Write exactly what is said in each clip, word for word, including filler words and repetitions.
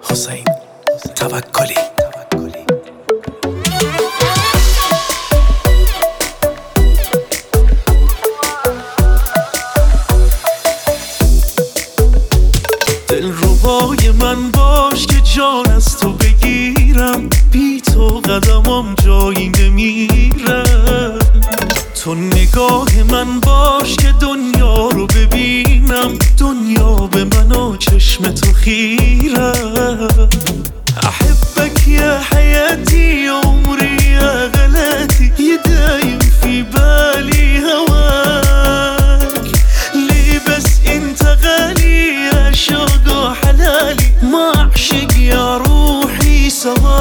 حسین توکلی. دلربای من باش که جان از تو بگیرم، بی تو قدمم جایی نمیره. تو نگاه من باش که دنیا رو ببینم، دنیا به من و چشم تو خیره. احبك يا حياتي عمري يا غلاتي، يدايم في بالي هواك. ليه بس انت غالي يا شوق وحلالي، ما اعشق يا روحي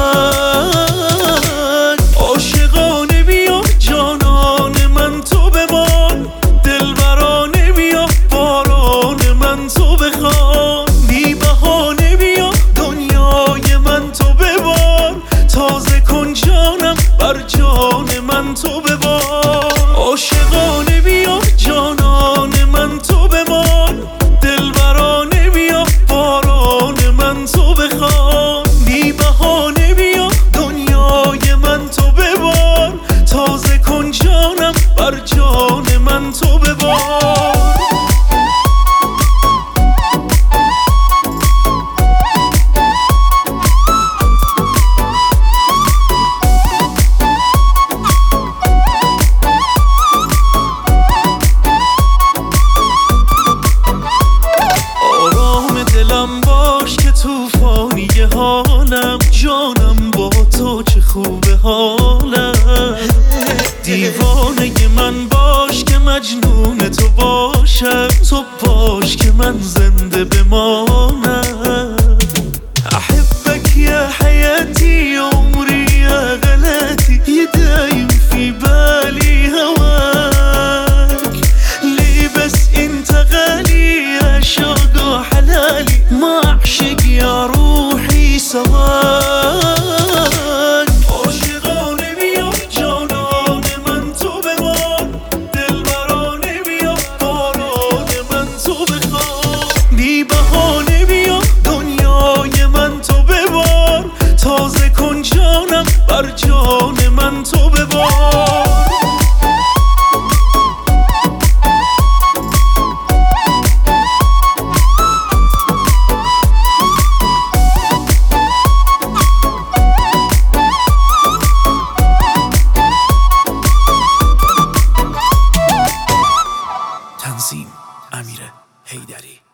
سواك. عاشقانه بیا جانان من تو بمان، دلبرانه بیا باران من تو بخوان. بی بهانه بیا دنیای من تو ببار، تازه کن جانم بر جان من تو ببار. عاشقانه بیا جانان من تو بمان، دلبرانه بیا باران من تو بخوان. بی بهانه بیا دنیای من تو ببار، تازه کن جانم بر جان من تو ببار. دلم باش که توفانی حالم، جانم با تو چه خوبه حالم. دیوانه من باش که مجنون تو باشم، تو باش که من زنده بمانم. احبك يا حياتي عمري يا غلاتي، يدايم في بالي هواك. ليه بس انت غالي يا شوق وحلالي، ما اعشق يا روحي سواك. عاشقانه بیا جانان من تو بمان، دلبرانه بیا باران من تو بخوان. بی بهانه بیا دنیای من تو ببار، تازه کن جانم بر جان من تو ببار. تنظیم: امیر حیدری.